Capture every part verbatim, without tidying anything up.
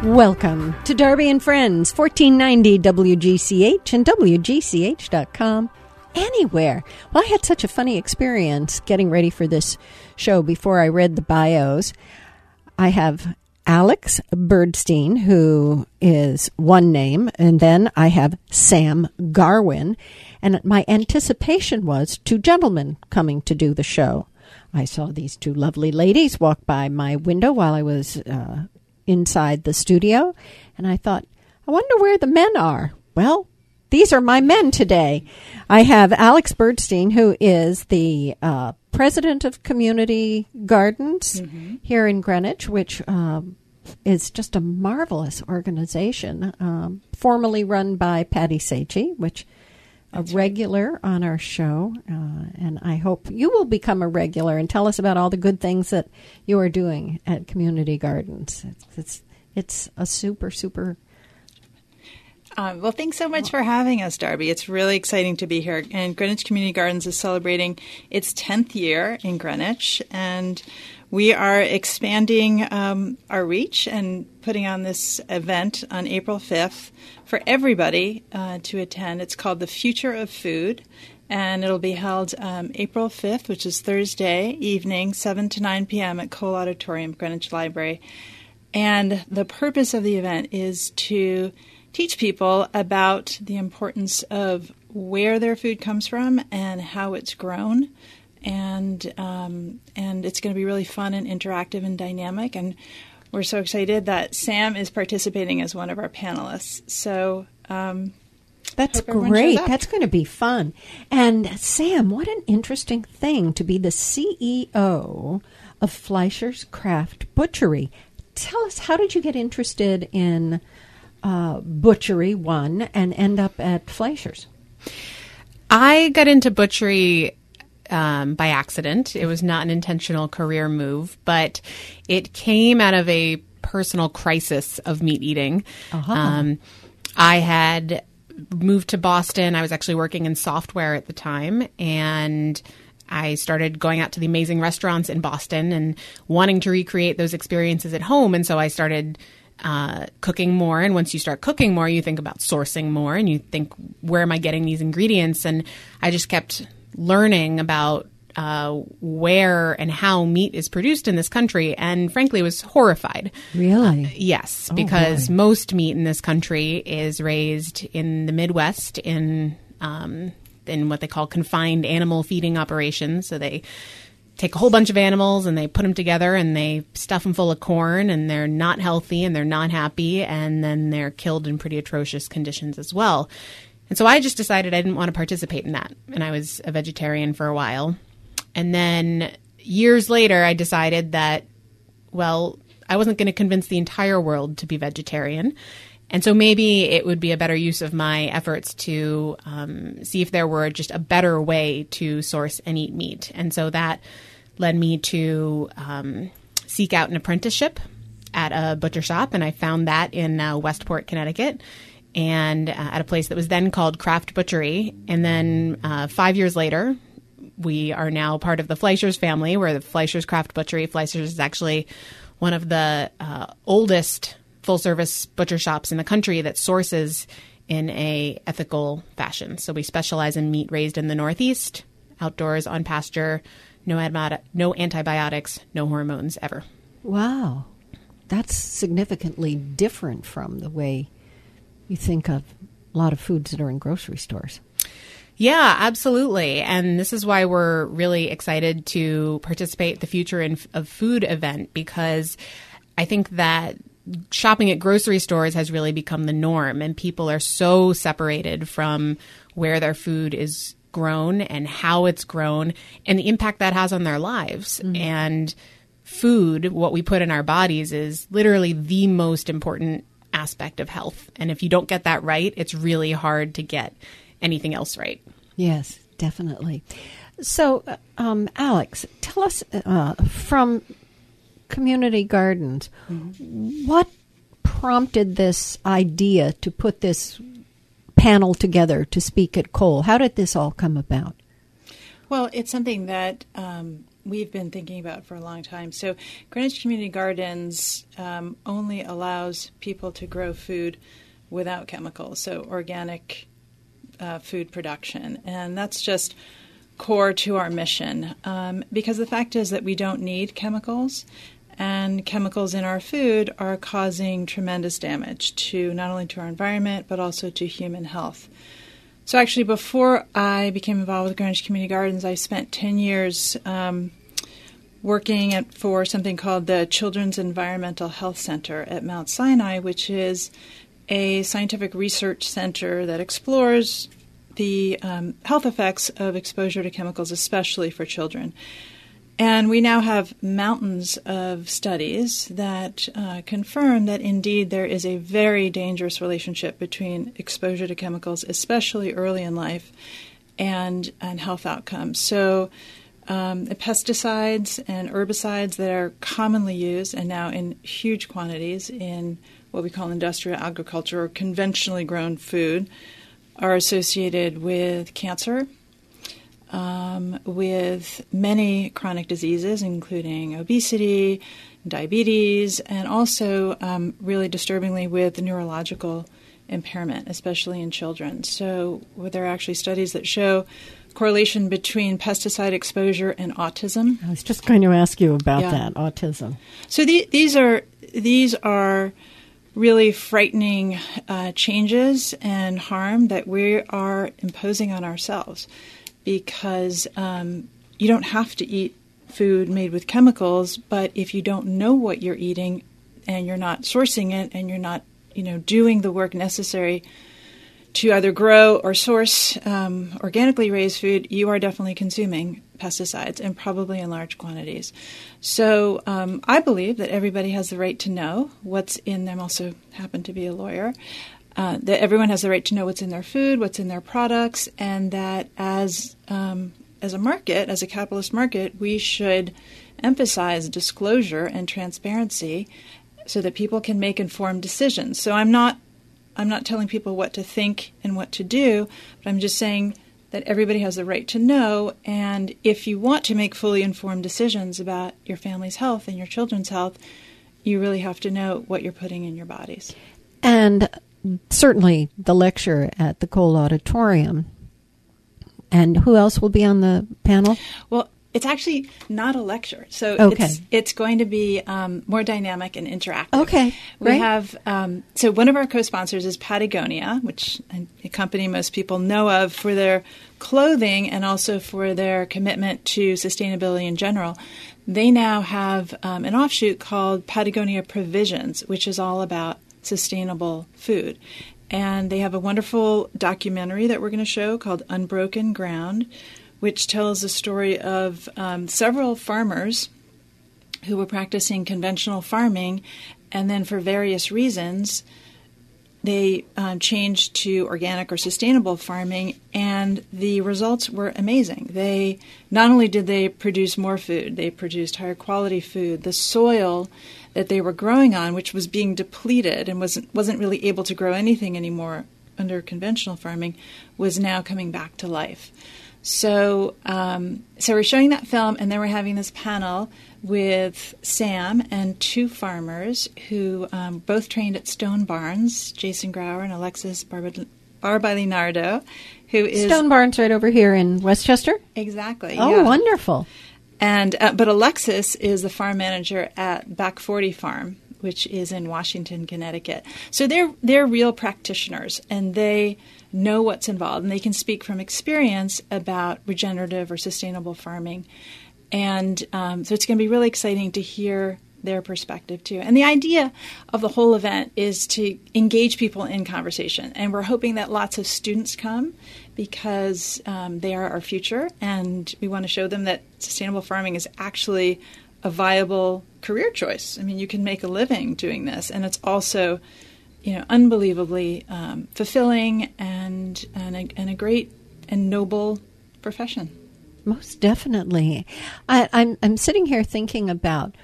Welcome to Darby and Friends, fourteen ninety W G C H and W G C H dot com. Anywhere. Well, I had such a funny experience getting ready for this show before I read the bios. I have Alex Birdstein, who is one name, and then I have Sam Garwin. And my anticipation was two gentlemen coming to do the show. I saw these two lovely ladies walk by my window while I was uh, inside the studio, and I thought, I wonder where the men are. Well, these are my men today. I have Alex Birdstein, who is the uh, president of Community Gardens mm-hmm. here in Greenwich, which um, is just a marvelous organization, um, formerly run by Patty Sagey, which That's a regular right. on our show, uh, and I hope you will become a regular and tell us about all the good things that you are doing at Community Gardens. It's it's, it's a super, super... Um, well, thanks so much for having us, Darby. It's really exciting to be here. And Greenwich Community Gardens is celebrating its tenth year in Greenwich, and we are expanding um, our reach and putting on this event on April fifth for everybody uh, to attend. It's called The Future of Food, and it'll be held um, April fifth, which is Thursday evening, seven to nine p.m. at Cole Auditorium, Greenwich Library. And the purpose of the event is to teach people about the importance of where their food comes from and how it's grown. And um, and it's going to be really fun and interactive and dynamic. And we're so excited that Sam is participating as one of our panelists. So um, that's great. That's going to be fun. And Sam, what an interesting thing to be the C E O of Fleischer's Craft Butchery. Tell us, how did you get interested in uh, butchery, one, and end up at Fleischer's? I got into butchery Um, by accident. It was not an intentional career move, but it came out of a personal crisis of meat eating. Uh-huh. Um, I had moved to Boston. I was actually working in software at the time, and I started going out to the amazing restaurants in Boston and wanting to recreate those experiences at home. And so I started uh, cooking more. And once you start cooking more, you think about sourcing more, and you think, where am I getting these ingredients? And I just kept learning about uh, where and how meat is produced in this country, and frankly was horrified. Really? Uh, yes, oh, because boy. most meat in this country is raised in the Midwest in um, in what they call confined animal feeding operations. So they take a whole bunch of animals and they put them together and they stuff them full of corn, and they're not healthy and they're not happy, and then they're killed in pretty atrocious conditions as well. And so I just decided I didn't want to participate in that. And I was a vegetarian for a while. And then years later, I decided that, well, I wasn't going to convince the entire world to be vegetarian. And so maybe it would be a better use of my efforts to um, see if there were just a better way to source and eat meat. And so that led me to um, seek out an apprenticeship at a butcher shop. And I found that in uh, Westport, Connecticut, and uh, at a place that was then called Craft Butchery. And then uh, five years later, we are now part of the Fleischer's family. We're the Fleischer's Craft Butchery. Fleischer's is actually one of the uh, oldest full-service butcher shops in the country that sources in a ethical fashion. So we specialize in meat raised in the Northeast, outdoors, on pasture, no, admi- no antibiotics, no hormones ever. Wow. That's significantly different from the way you think of a lot of foods that are in grocery stores. Yeah, absolutely. And this is why we're really excited to participate in the Future in, of Food event, because I think that shopping at grocery stores has really become the norm, and people are so separated from where their food is grown and how it's grown and the impact that has on their lives. Mm-hmm. And food, what we put in our bodies, is literally the most important aspect of health. And if you don't get that right, it's really hard to get anything else right. Yes, definitely. So, um, Alex, tell us uh, from Community Gardens, mm-hmm. what prompted this idea to put this panel together to speak at Cole? How did this all come about? Well, it's something that um, we've been thinking about for a long time. So Greenwich Community Gardens um, only allows people to grow food without chemicals, so organic uh, food production. And that's just core to our mission, um, because the fact is that we don't need chemicals, and chemicals in our food are causing tremendous damage to not only to our environment but also to human health. So actually, before I became involved with Greenwich Community Gardens, I spent ten years um, working at, for something called the Children's Environmental Health Center at Mount Sinai, which is a scientific research center that explores the um, health effects of exposure to chemicals, especially for children. And we now have mountains of studies that uh, confirm that indeed there is a very dangerous relationship between exposure to chemicals, especially early in life, and, and health outcomes. So um, the pesticides and herbicides that are commonly used and now in huge quantities in what we call industrial agriculture or conventionally grown food are associated with cancer, um, with many chronic diseases, including obesity, diabetes, and also um, really disturbingly with neurological impairment, especially in children. So there are actually studies that show correlation between pesticide exposure and autism. I was just going to ask you about Yeah. that, autism. So the, these are these are really frightening uh, changes and harm that we are imposing on ourselves, because um, you don't have to eat food made with chemicals, but if you don't know what you're eating and you're not sourcing it and you're not, you know, doing the work necessary to either grow or source um, organically raised food, you are definitely consuming pesticides, and probably in large quantities. So um, I believe that everybody has the right to know what's in them. I also happen to be a lawyer. Uh, that everyone has the right to know what's in their food, what's in their products, and that as um, as a market, as a capitalist market, we should emphasize disclosure and transparency so that people can make informed decisions. So I'm not I'm not telling people what to think and what to do, but I'm just saying that everybody has the right to know, and if you want to make fully informed decisions about your family's health and your children's health, you really have to know what you're putting in your bodies. And certainly the lecture at the Cole Auditorium. And who else will be on the panel? Well, it's actually not a lecture, so Okay. it's it's going to be um, more dynamic and interactive. Okay, we great. have um, so one of our co-sponsors is Patagonia, which a company most people know of for their clothing and also for their commitment to sustainability in general. They now have um, an offshoot called Patagonia Provisions, which is all about sustainable food. And they have a wonderful documentary that we're going to show called Unbroken Ground, which tells the story of um, several farmers who were practicing conventional farming, and then for various reasons, they um, changed to organic or sustainable farming, and the results were amazing. They not only did they produce more food, they produced higher quality food. The soil that they were growing on, which was being depleted and wasn't wasn't really able to grow anything anymore under conventional farming, was now coming back to life. So, um, so we're showing that film, and then we're having this panel with Sam and two farmers who um, both trained at Stone Barns, Jason Grauer and Alexis Barba- Barbalinardo, who is Stone Barns right over here in Westchester? exactly. Oh, yeah. wonderful. And uh, but Alexis is the farm manager at Back forty Farm, which is in Washington, Connecticut. So they're they're real practitioners, and they know what's involved, and they can speak from experience about regenerative or sustainable farming. And um, so it's going to be really exciting to hear their perspective too. And the idea of the whole event is to engage people in conversation. And we're hoping that lots of students come because um, they are our future, and we want to show them that sustainable farming is actually a viable career choice. I mean, you can make a living doing this, and it's also, you know, unbelievably um, fulfilling and and a, and a great and noble profession. Most definitely. I, I'm I'm sitting here thinking about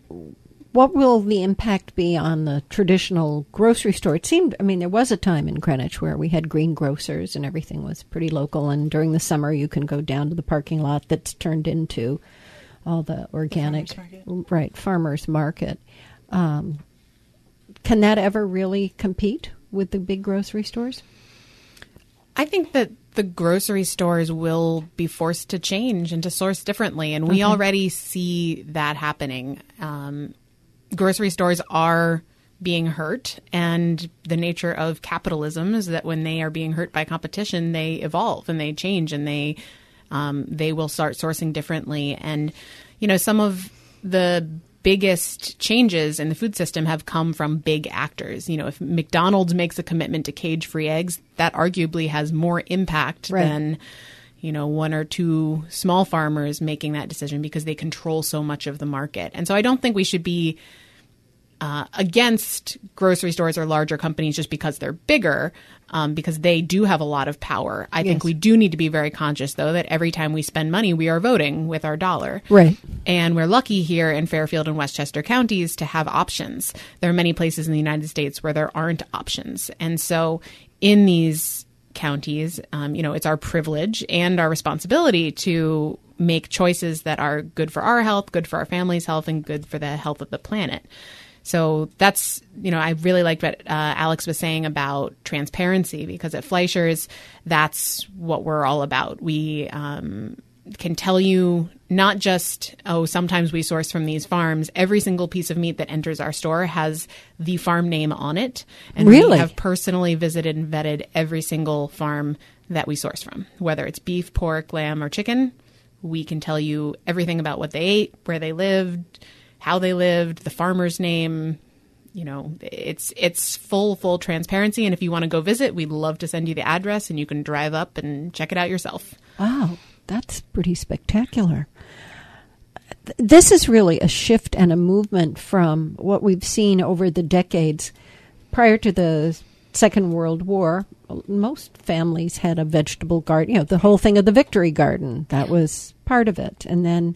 what will the impact be on the traditional grocery store. It seemed, I mean, there was a time in Greenwich where we had green grocers and everything was pretty local, and during the summer you can go down to the parking lot that's turned into all the organic, The farmers market. right, farmers market. Um, can that ever really compete with the big grocery stores? I think that the grocery stores will be forced to change and to source differently, and we Okay. already see that happening. Um, grocery stores are being hurt, and the nature of capitalism is that when they are being hurt by competition, they evolve and they change, and they um, they will start sourcing differently. And you know, some of the biggest changes in the food system have come from big actors. You know, if McDonald's makes a commitment to cage-free eggs, that arguably has more impact Right. than, you know, one or two small farmers making that decision because they control so much of the market. And so I don't think we should be uh, against grocery stores or larger companies just because they're bigger, um, because they do have a lot of power. I Yes. think we do need to be very conscious, though, that every time we spend money, we are voting with our dollar. Right. And we're lucky here in Fairfield and Westchester counties to have options. There are many places in the United States where there aren't options. And so in these counties, um, you know, it's our privilege and our responsibility to make choices that are good for our health, good for our family's health, and good for the health of the planet. So that's, you know, I really liked what uh, Alex was saying about transparency, because at Fleischer's, that's what we're all about. We um, can tell you not just, oh, sometimes we source from these farms. Every single piece of meat that enters our store has the farm name on it. And Really? we have personally visited and vetted every single farm that we source from, whether it's beef, pork, lamb, or chicken. We can tell you everything about what they ate, where they lived, how they lived, the farmer's name. You know, it's it's full, full transparency. And if you want to go visit, we'd love to send you the address and you can drive up and check it out yourself. Wow, that's pretty spectacular. Th- This is really a shift and a movement from what we've seen over the decades. Prior to the Second World War, most families had a vegetable garden. You know, the whole thing of the Victory Garden, that was part of it. And then,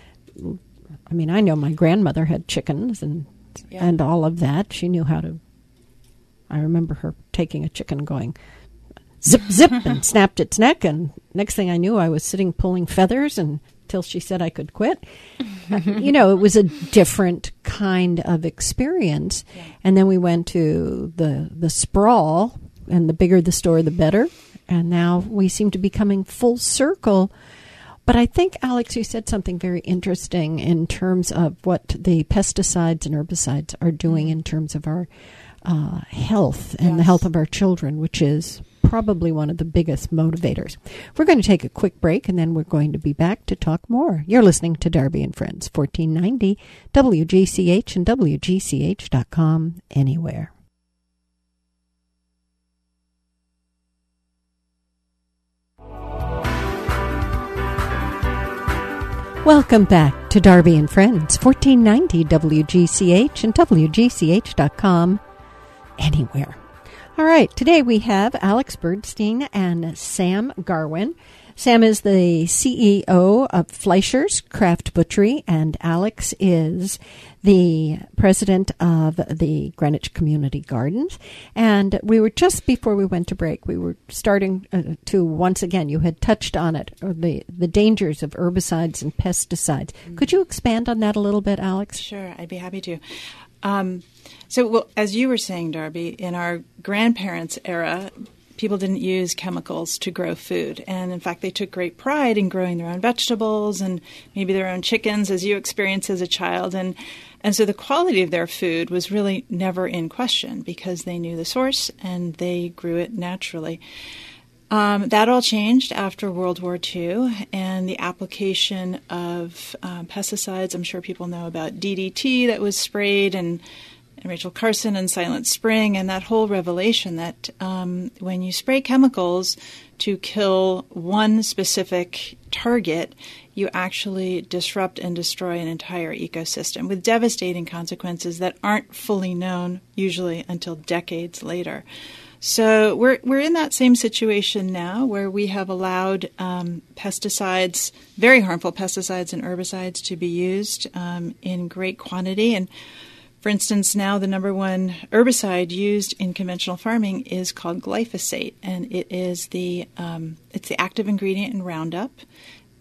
I mean, I know my grandmother had chickens and Yeah. and all of that. She knew how to. I remember her taking a chicken, going zip zip, and snapped its neck, and next thing I knew, I was sitting pulling feathers and until she said I could quit. Uh, you know, it was a different kind of experience. Yeah. And then we went to the the sprawl, and the bigger the store, the better. And now we seem to be coming full circle. But I think, Alex, you said something very interesting in terms of what the pesticides and herbicides are doing in terms of our uh, health and the Yes. health of our children, which is probably one of the biggest motivators. We're going to take a quick break, and then we're going to be back to talk more. You're listening to Darby and Friends, fourteen ninety W G C H and W G C H dot com, anywhere. Welcome back to Darby and Friends, fourteen ninety W G C H and W G C H dot com, anywhere. All right, today we have Alex Bernstein and Sam Garwin. Sam is the C E O of Fleischer's Craft Butchery, and Alex is the president of the Greenwich Community Gardens. And we were just before we went to break, we were starting uh, to, once again, you had touched on it, or the, the dangers of herbicides and pesticides. Mm. Could you expand on that a little bit, Alex? Sure, I'd be happy to. Um, so, well, as you were saying, Darby, in our grandparents' era, people didn't use chemicals to grow food. And in fact, they took great pride in growing their own vegetables and maybe their own chickens, as you experienced as a child. And, and so the quality of their food was really never in question because they knew the source and they grew it naturally. Um, that all changed after World War Two, and the application of um, pesticides. I'm sure people know about D D T that was sprayed, and, and Rachel Carson and Silent Spring, and that whole revelation that um, when you spray chemicals to kill one specific target, you actually disrupt and destroy an entire ecosystem with devastating consequences that aren't fully known, usually until decades later. So we're we're in that same situation now where we have allowed um, pesticides, very harmful pesticides and herbicides to be used um, in great quantity. And for instance, now the number one herbicide used in conventional farming is called glyphosate, and it is the um, it's the active ingredient in Roundup.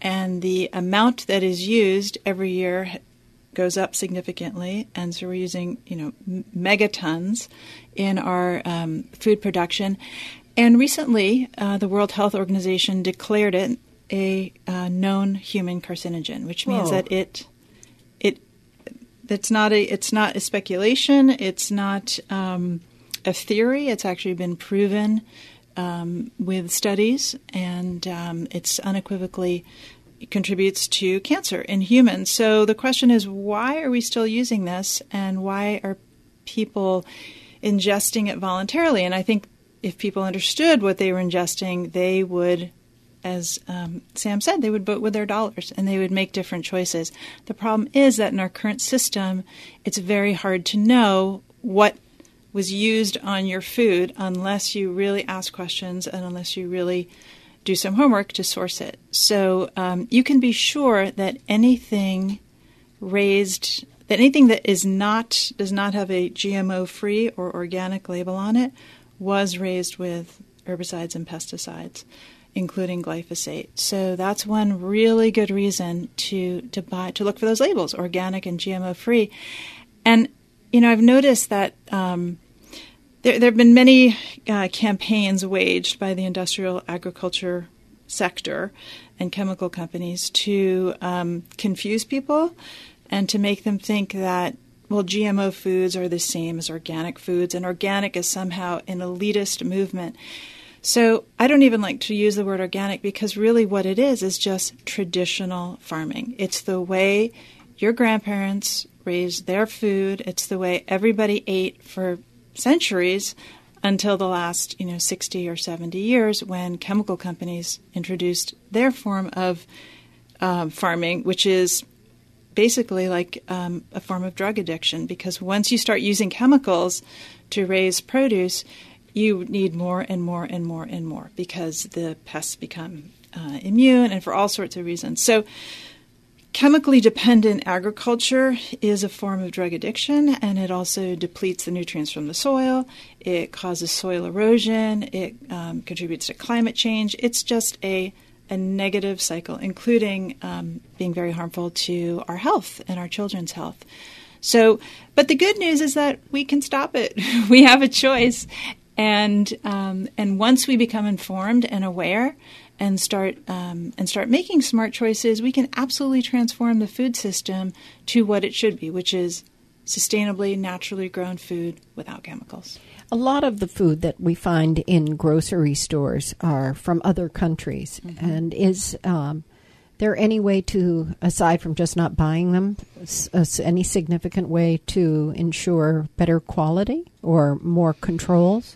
and the amount that is used every year goes up significantly, and so we're using, you know, m- megatons in our um, food production. And recently, uh, the World Health Organization declared it a uh, known human carcinogen, which means Whoa. that it it it's not a it's not a speculation. It's not um, a theory. It's actually been proven um, with studies, and um, it's unequivocally contributes to cancer in humans. So the question is, why are we still using this, and why are people ingesting it voluntarily? And I think if people understood what they were ingesting, they would, as um, Sam said, they would vote with their dollars and they would make different choices. The problem is that in our current system, it's very hard to know what was used on your food unless you really ask questions and unless you really do some homework to source it. So um, you can be sure that anything raised, that anything that is not, does not have a G M O-free or organic label on it was raised with herbicides and pesticides, including glyphosate. So that's one really good reason to, to buy, to look for those labels, organic and G M O-free. And, you know, I've noticed that um, There, there have been many uh, campaigns waged by the industrial agriculture sector and chemical companies to um, confuse people and to make them think that, well, G M O foods are the same as organic foods, and organic is somehow an elitist movement. So I don't even like to use the word organic, because really what it is is just traditional farming. It's the way your grandparents raised their food. It's the way everybody ate for centuries until the last, you know, sixty or seventy years, when chemical companies introduced their form of um, farming, which is basically like um, a form of drug addiction, because once you start using chemicals to raise produce, you need more and more and more and more, because the pests become uh, immune and for all sorts of reasons. So chemically dependent agriculture is a form of drug addiction, and it also depletes the nutrients from the soil. It causes soil erosion. It um, contributes to climate change. It's just a, a negative cycle, including um, being very harmful to our health and our children's health. So, but the good news is that we can stop it. We have a choice. And um, and once we become informed and aware, and start um, and start making smart choices, we can absolutely transform the food system to what it should be, which is sustainably, naturally grown food without chemicals. A lot of the food that we find in grocery stores are from other countries. Mm-hmm. And is um, there any way to, aside from just not buying them, s- any significant way to ensure better quality or more controls?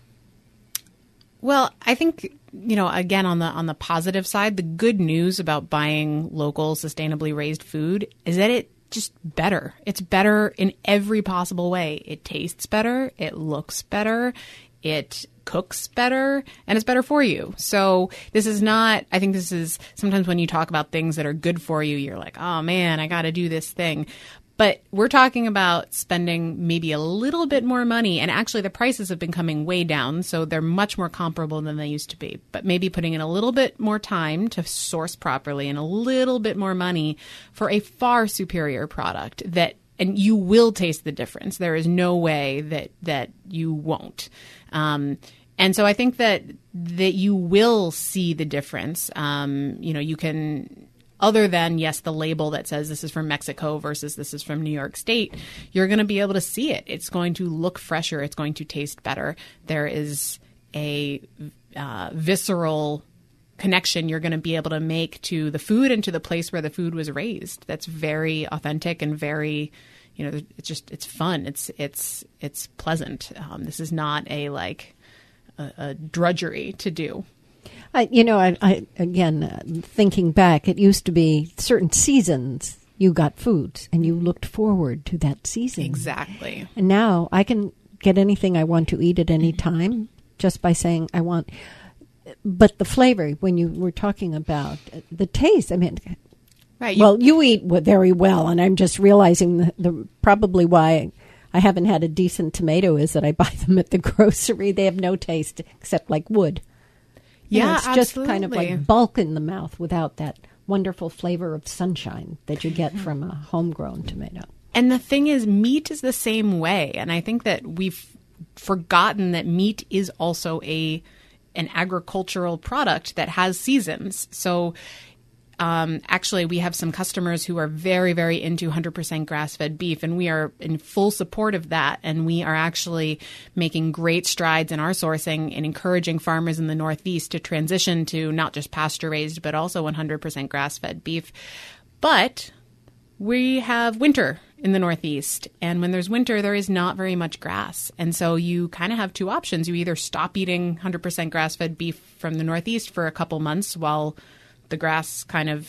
Well, I think, you know, again, on the on the positive side, the good news about buying local, sustainably raised food is that it just better. It's better in every possible way. It tastes better. It looks better. It cooks better, and it's better for you. So this is not, I think this is, sometimes when you talk about things that are good for you, you're like, oh man, I got to do this thing. But we're talking about spending maybe a little bit more money, and actually the prices have been coming way down, so they're much more comparable than they used to be. But maybe putting in a little bit more time to source properly and a little bit more money for a far superior product that, and you will taste the difference. There is no way that that you won't. Um, and so I think that that you will see the difference. Um, you know, you can. Other than, yes, the label that says this is from Mexico versus this is from New York State, you're going to be able to see it. It's going to look fresher. It's going to taste better. There is a uh, visceral connection you're going to be able to make to the food and to the place where the food was raised. That's very authentic and very, you know, it's just, it's fun. It's, it's, it's pleasant. Um, this is not a, like, a, a drudgery to do. I, you know, I, I again, uh, thinking back, it used to be certain seasons you got foods and you looked forward to that season. Exactly. And now I can get anything I want to eat at any time just by saying I want. But the flavor, when you were talking about the taste, I mean, right. Well, you eat very well, and I'm just realizing the, the probably why I haven't had a decent tomato is that I buy them at the grocery. They have no taste except like wood. You Yeah, know, it's absolutely. just kind of like bulk in the mouth without that wonderful flavor of sunshine that you get from a homegrown tomato. And the thing is, meat is the same way. And I think that we've forgotten that meat is also a an agricultural product that has seasons. So um, actually, we have some customers who are very, very into one hundred percent grass-fed beef, and we are in full support of that. And we are actually making great strides in our sourcing and encouraging farmers in the Northeast to transition to not just pasture-raised, but also one hundred percent grass-fed beef. But we have winter in the Northeast, and when there's winter, there is not very much grass. And so you kind of have two options. You either stop eating one hundred percent grass-fed beef from the Northeast for a couple months while the grass kind of...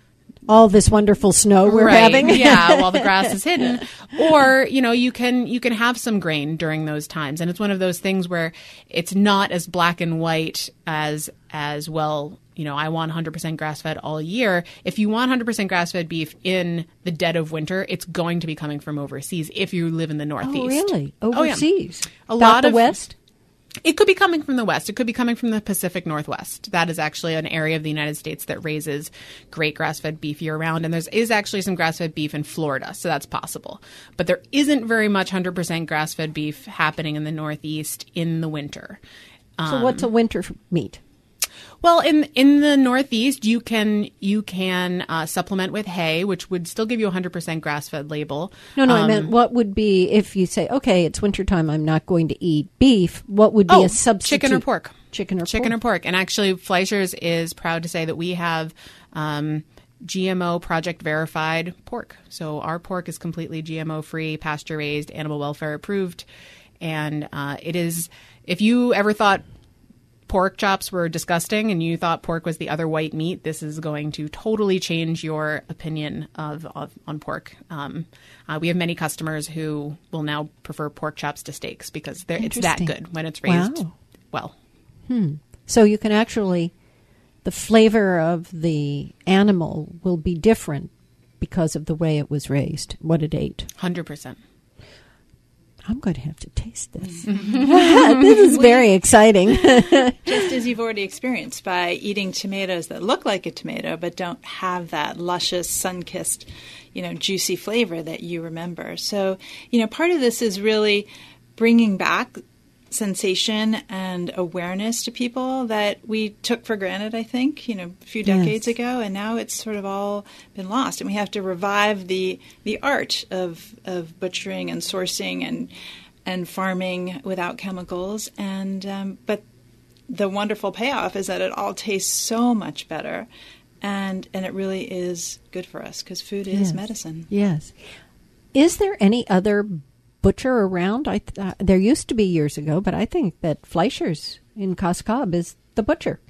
all this wonderful snow we're right. having. Yeah, while the grass is hidden. Or, you know, you can you can have some grain during those times. And it's one of those things where it's not as black and white as as well, you know, I want one hundred percent grass-fed all year. If you want one hundred percent grass-fed beef in the dead of winter, it's going to be coming from overseas if you live in the Northeast. Oh, really? Oh, Overseas? yeah. A Not lot the of West? It could be coming from the West. It could be coming from the Pacific Northwest. That is actually an area of the United States that raises great grass-fed beef year-round. And there is actually some grass-fed beef in Florida, so that's possible. But there isn't very much one hundred percent grass-fed beef happening in the Northeast in the winter. So um, what's a winter meat? Well, in in the Northeast, you can you can uh, supplement with hay, which would still give you a one hundred percent grass-fed label. No, no, um, I meant what would be if you say, okay, it's wintertime, I'm not going to eat beef. What would be oh, a substitute? Chicken or pork. Chicken or chicken pork. or pork. And actually, Fleischer's is proud to say that we have um, G M O project verified pork. So our pork is completely G M O free, pasture raised, animal welfare approved, and uh, it is. If you ever thought pork chops were disgusting and you thought pork was the other white meat, this is going to totally change your opinion of, of on pork. Um, uh, we have many customers who will now prefer pork chops to steaks because it's that good when it's raised wow. well. Hmm. So you can actually, the flavor of the animal will be different because of the way it was raised, what it ate. one hundred percent. I'm going to have to taste this. This is very exciting. Just as you've already experienced by eating tomatoes that look like a tomato but don't have that luscious, sun-kissed, you know, juicy flavor that you remember. So, you know, part of this is really bringing back sensation and awareness to people that we took for granted, I think, you know, a few decades yes. ago, and now it's sort of all been lost. And we have to revive the the art of of butchering and sourcing and and farming without chemicals. And um, but the wonderful payoff is that it all tastes so much better, and and it really is good for us because food is yes. medicine. Yes. Is there any other butcher around? I th- uh, there used to be years ago, but I think that Fleischer's in Cos Cob is the butcher.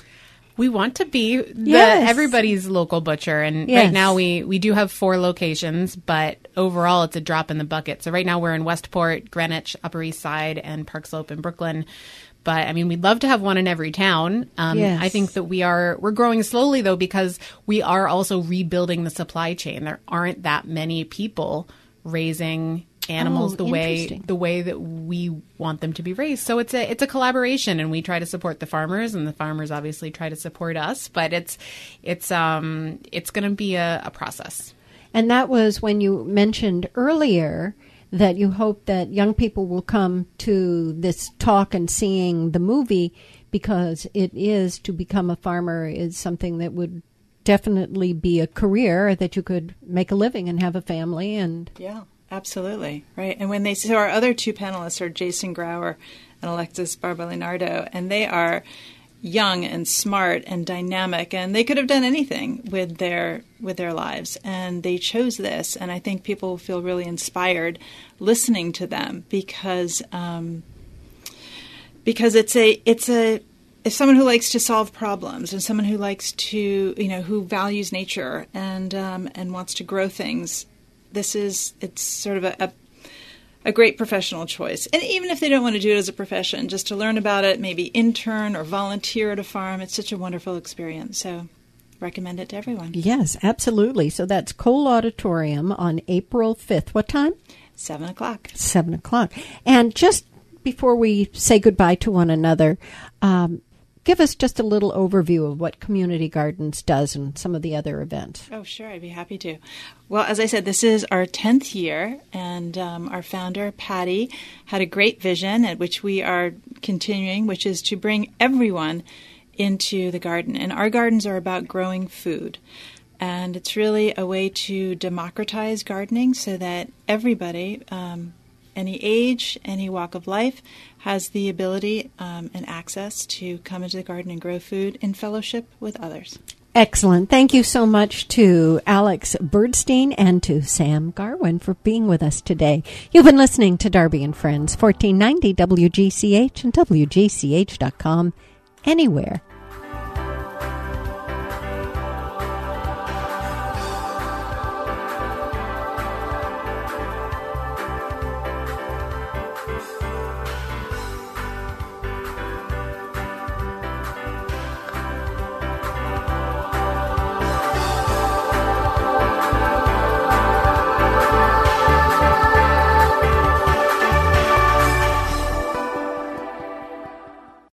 We want to be the, yes. everybody's local butcher, and yes. right now we, we do have four locations, but overall it's a drop in the bucket. So right now we're in Westport, Greenwich, Upper East Side, and Park Slope in Brooklyn. But I mean, we'd love to have one in every town. Um, yes. I think that we are we're growing slowly though because we are also rebuilding the supply chain. There aren't that many people raising animals oh, the way the way that we want them to be raised. So it's a it's a collaboration, and we try to support the farmers, and the farmers obviously try to support us. But it's it's um it's going to be a, a process. And that was when you mentioned earlier that you hope that young people will come to this talk and seeing the movie because it is to become a farmer is something that would definitely be a career that you could make a living and have a family and yeah. Absolutely, right. And when they so our other two panelists are Jason Grauer and Alexis Barbalinardo, and they are young and smart and dynamic, and they could have done anything with their with their lives, and they chose this. And I think people feel really inspired listening to them because um, because it's a it's a it's someone who likes to solve problems and someone who likes to you know who values nature and um, and wants to grow things. This is, it's sort of a, a a great professional choice. And even if they don't want to do it as a profession, just to learn about it, maybe intern or volunteer at a farm, it's such a wonderful experience. So recommend it to everyone. Yes, absolutely. So that's Cole Auditorium on April fifth. What time? Seven o'clock. Seven o'clock. And just before we say goodbye to one another, um, give us just a little overview of what Community Gardens does and some of the other events. Oh, sure. I'd be happy to. Well, as I said, this is our tenth year, and um, our founder, Patty, had a great vision at which we are continuing, which is to bring everyone into the garden. And our gardens are about growing food. And it's really a way to democratize gardening so that everybody, um, any age, any walk of life, has the ability um, and access to come into the garden and grow food in fellowship with others. Excellent. Thank you so much to Alex Birdstein and to Sam Garwin for being with us today. You've been listening to Darby and Friends, fourteen ninety W G C H and W G C H dot com, anywhere